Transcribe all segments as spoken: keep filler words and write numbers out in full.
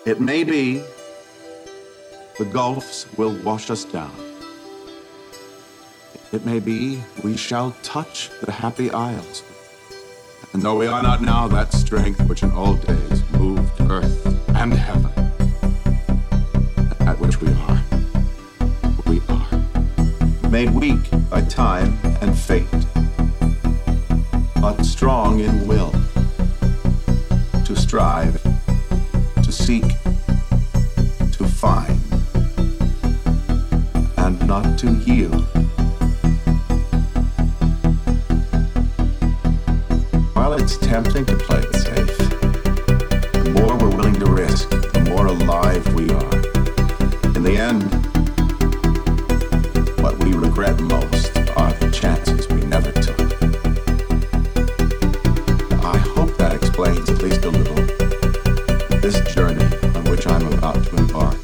It may be the gulfs will wash us down. It may be we shall touch the happy isles. And though we are not now that strength which in old days moved earth and heaven, at which we are, we are, made weak by time and fate, but strong in will, to strive, to seek, to find, and not to yield. While it's tempting to play it safe, the more we're willing to risk, the more alive we are. In the end, what we regret most are the chances we never took. I hope that explains at least a little this journey on which I'm about to embark.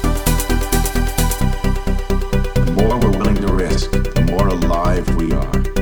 The more we're willing to risk, the more alive we are.